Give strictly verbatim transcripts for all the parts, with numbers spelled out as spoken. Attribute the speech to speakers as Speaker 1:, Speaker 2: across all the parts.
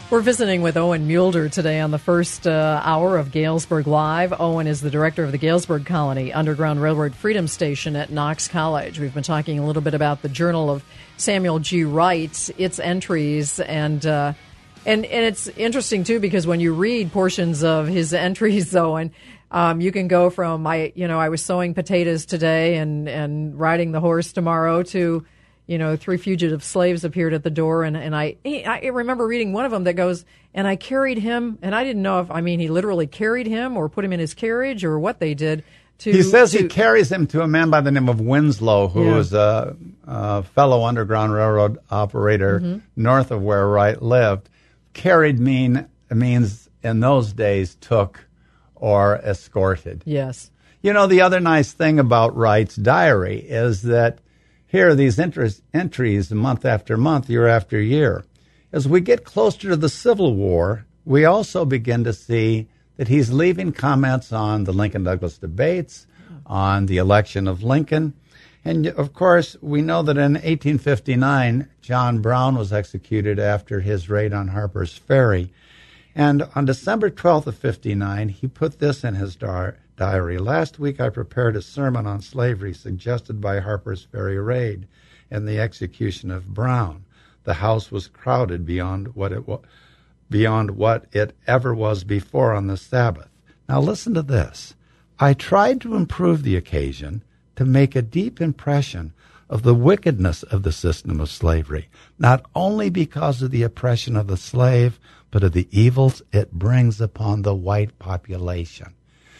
Speaker 1: We're visiting with Owen Mulder today on the first uh, hour of Galesburg Live. Owen is the director of the Galesburg Colony Underground Railroad Freedom Station at Knox College. We've been talking a little bit about the Journal of Samuel G. Wright, its entries, and uh, and and it's interesting too because when you read portions of his entries, Owen, um, you can go from I you know I was sowing potatoes today and and riding the horse tomorrow to, you know, three fugitive slaves appeared at the door, and, and I I remember reading one of them that goes, and I carried him, and I didn't know if, I mean, he literally carried him or put him in his carriage or what they did. To,
Speaker 2: he says
Speaker 1: to,
Speaker 2: he carries him to a man by the name of Winslow, who yeah. was a, a fellow Underground Railroad operator mm-hmm. north of where Wright lived. Carried mean means in those days took or escorted.
Speaker 1: Yes.
Speaker 2: You know, the other nice thing about Wright's diary is that here are these entries, entries month after month, year after year. As we get closer to the Civil War, we also begin to see that he's leaving comments on the Lincoln-Douglas debates, on the election of Lincoln. And, of course, we know that in eighteen fifty-nine, John Brown was executed after his raid on Harper's Ferry. And on December twelfth of fifty-nine, he put this in his diary. Diary. Last week I prepared a sermon on slavery suggested by Harper's Ferry raid and the execution of Brown. The house was crowded beyond what it wa- beyond what it ever was before on the Sabbath. Now listen to this. I tried to improve the occasion to make a deep impression of the wickedness of the system of slavery, not only because of the oppression of the slave, but of the evils it brings upon the white population.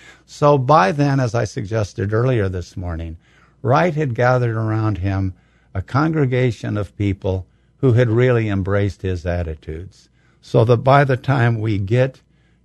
Speaker 2: So by then, as I suggested earlier this morning, Wright had gathered around him a congregation of people who had really embraced his attitudes. So that by the time we get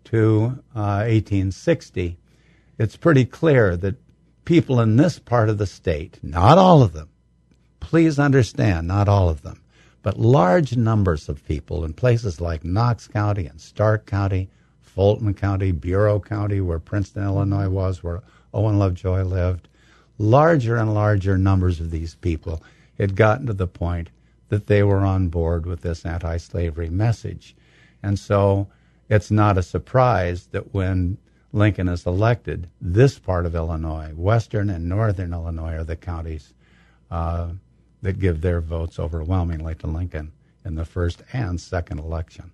Speaker 2: to uh, eighteen sixty, it's pretty clear that people in this part of the state, not all of them, please understand, not all of them, but large numbers of people in places like Knox County and Stark County, Fulton County, Bureau County, where Princeton, Illinois was, where Owen Lovejoy lived, larger and larger numbers of these people had gotten to the point that they were on board with this anti-slavery message. And so it's not a surprise that when Lincoln is elected, this part of Illinois, western and northern Illinois, are the counties uh, that give their votes overwhelmingly to Lincoln in the first and second election.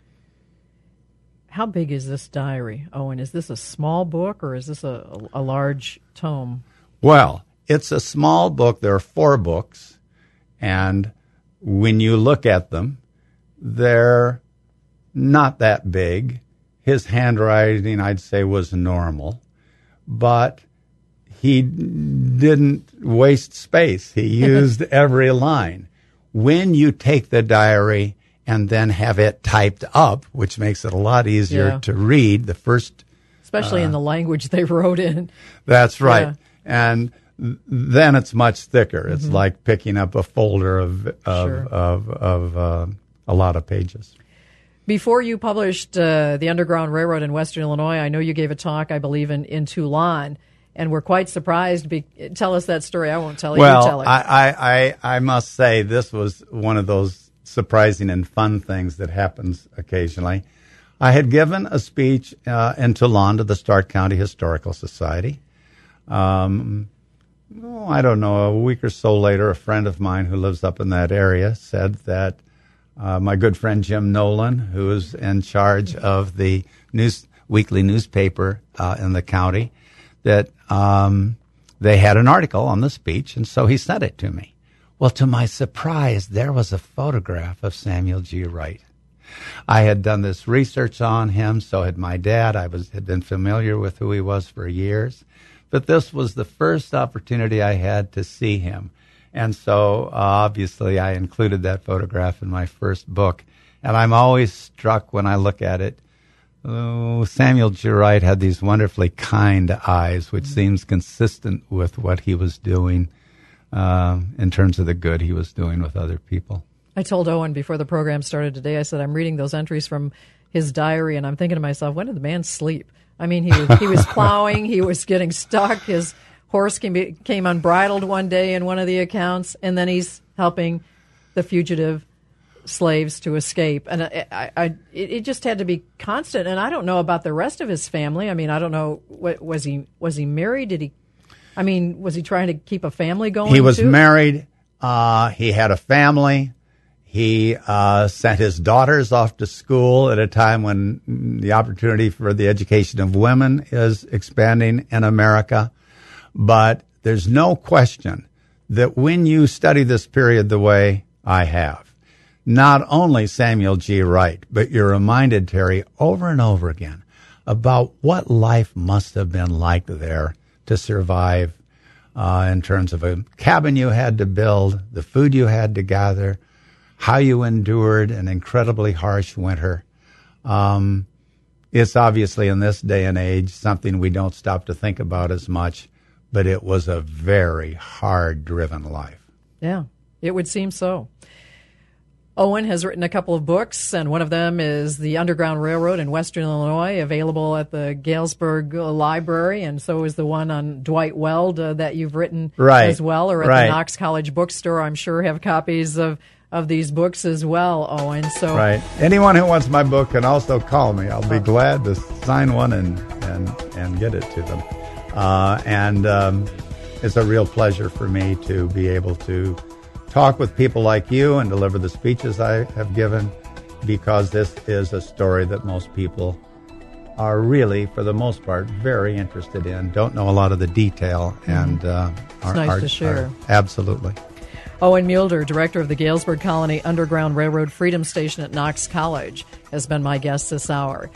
Speaker 1: How big is this diary, Owen? Is this a small book or is this a, a large tome?
Speaker 2: Well, it's a small book. There are four books, and when you look at them, they're not that big. His handwriting, I'd say, was normal, but he didn't waste space. He used every line. When you take the diary and then have it typed up, which makes it a lot easier yeah. to read. The first,
Speaker 1: especially uh, in the language they wrote in.
Speaker 2: That's right. Yeah. And th- then it's much thicker. It's mm-hmm. like picking up a folder of of sure. of, of uh, a lot of pages.
Speaker 1: Before you published uh, The Underground Railroad in Western Illinois, I know you gave a talk, I believe, in, in Toulon, and we're quite surprised. Be- tell us that story. I won't tell it.
Speaker 2: Well,
Speaker 1: you tell it.
Speaker 2: I, I, I, I must say this was one of those surprising and fun things that happens occasionally. I had given a speech uh, in Toulon to the Stark County Historical Society. Um, oh, I don't know, a week or so later, a friend of mine who lives up in that area said that uh, my good friend Jim Nolan, who is in charge of the news weekly newspaper uh, in the county, that um, they had an article on the speech, and so he sent it to me. Well, to my surprise, there was a photograph of Samuel G. Wright. I had done this research on him, so had my dad. I was had been familiar with who he was for years. But this was the first opportunity I had to see him. And so, uh, obviously, I included that photograph in my first book. And I'm always struck when I look at it. Oh, Samuel G. Wright had these wonderfully kind eyes, which mm-hmm. seems consistent with what he was doing uh, in terms of the good he was doing with other people.
Speaker 1: I told Owen before the program started today, I said, I'm reading those entries from his diary, and I'm thinking to myself, when did the man sleep? I mean, he was, he was plowing, he was getting stuck, his horse came, came unbridled one day in one of the accounts, and then he's helping the fugitive slaves to escape. And I, I, I, it just had to be constant. And I don't know about the rest of his family. I mean, I don't know. What, was he was he married? Did he? I mean, was he trying to keep a family going?
Speaker 2: He was
Speaker 1: too?
Speaker 2: married. Uh, he had a family. He uh, sent his daughters off to school at a time when the opportunity for the education of women is expanding in America. But there's no question that when you study this period the way I have, not only Samuel G. Wright, but you're reminded, Terry, over and over again about what life must have been like there to survive uh, in terms of a cabin you had to build, the food you had to gather, how you endured an incredibly harsh winter. Um, it's obviously in this day and age something we don't stop to think about as much, but it was a very hard-driven life.
Speaker 1: Yeah, it would seem so. Owen has written a couple of books, and one of them is The Underground Railroad in Western Illinois, available at the Galesburg Library, and so is the one on Dwight Weld uh, that you've written
Speaker 2: right.
Speaker 1: as well, or at
Speaker 2: right.
Speaker 1: the Knox College bookstore, I'm sure, have copies of of these books as well, Owen. So
Speaker 2: right. Anyone who wants my book can also call me. I'll be glad to sign one and and, and get it to them. Uh, and um, it's a real pleasure for me to be able to talk with people like you and deliver the speeches I have given, because this is a story that most people are really, for the most part, very interested in. Don't know a lot of the detail, and uh,
Speaker 1: it's
Speaker 2: are,
Speaker 1: nice
Speaker 2: are,
Speaker 1: to share.
Speaker 2: Are, absolutely.
Speaker 1: Owen Mulder, director of the Galesburg Colony Underground Railroad Freedom Station at Knox College, has been my guest this hour.